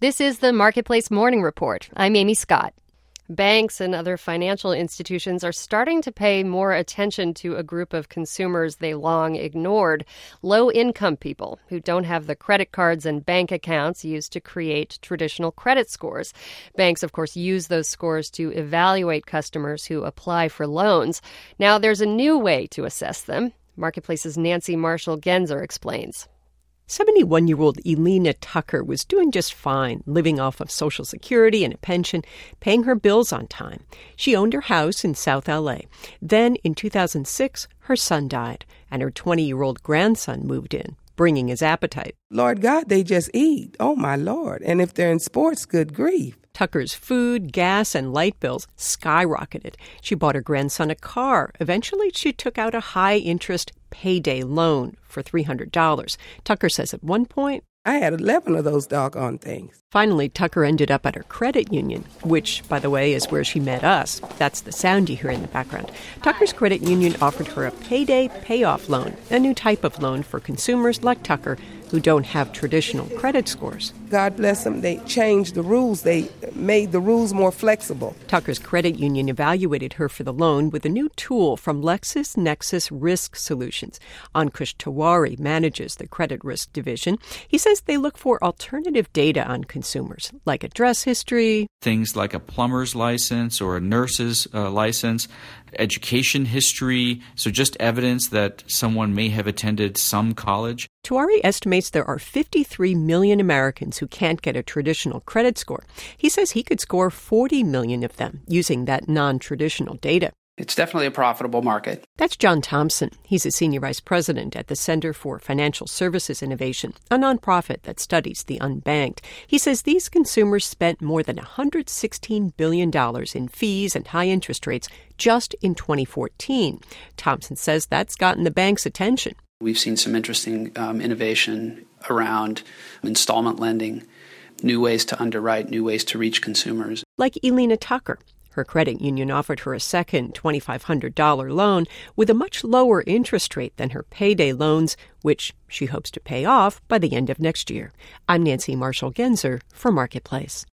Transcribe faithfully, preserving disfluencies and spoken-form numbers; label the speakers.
Speaker 1: This is the Marketplace Morning Report. I'm Amy Scott. Banks and other financial institutions are starting to pay more attention to a group of consumers they long ignored, low-income people who don't have the credit cards and bank accounts used to create traditional credit scores. Banks, of course, use those scores to evaluate customers who apply for loans. Now, there's a new way to assess them. Marketplace's Nancy Marshall-Genzer explains.
Speaker 2: seventy-one-year-old Elena Tucker was doing just fine, living off of Social Security and a pension, paying her bills on time. She owned her house in South L A. Then, in two thousand six, her son died, and her twenty-year-old grandson moved in, bringing his appetite.
Speaker 3: Lord God, they just eat. Oh, my Lord. And if they're in sports, good grief.
Speaker 2: Tucker's food, gas, and light bills skyrocketed. She bought her grandson a car. Eventually, she took out a high-interest payday loan for three hundred dollars. Tucker says at one point,
Speaker 3: I had eleven of those doggone things.
Speaker 2: Finally, Tucker ended up at her credit union, which, by the way, is where she met us. That's the sound you hear in the background. Tucker's credit union offered her a payday payoff loan, a new type of loan for consumers like Tucker who don't have traditional credit scores.
Speaker 3: God bless them. They changed the rules. They made the rules more flexible.
Speaker 2: Tucker's credit union evaluated her for the loan with a new tool from LexisNexis Risk Solutions. Ankush Tiwari manages the credit risk division. He says they look for alternative data on consumers, like address history,
Speaker 4: things like a plumber's license or a nurse's uh, license, education history, so just evidence that someone may have attended some college.
Speaker 2: Tiwari estimates there are fifty-three million Americans who can't get a traditional credit score. He says he could score forty million of them using that non-traditional data.
Speaker 5: It's definitely a profitable market.
Speaker 2: That's John Thompson. He's a senior vice president at the Center for Financial Services Innovation, a nonprofit that studies the unbanked. He says these consumers spent more than one hundred sixteen billion dollars in fees and high interest rates just in twenty fourteen. Thompson says that's gotten the bank's attention.
Speaker 5: We've seen some interesting um, innovation around installment lending, new ways to underwrite, new ways to reach consumers.
Speaker 2: Like Elena Tucker. Her credit union offered her a second two thousand five hundred dollars loan with a much lower interest rate than her payday loans, which she hopes to pay off by the end of next year. I'm Nancy Marshall-Genzer for Marketplace.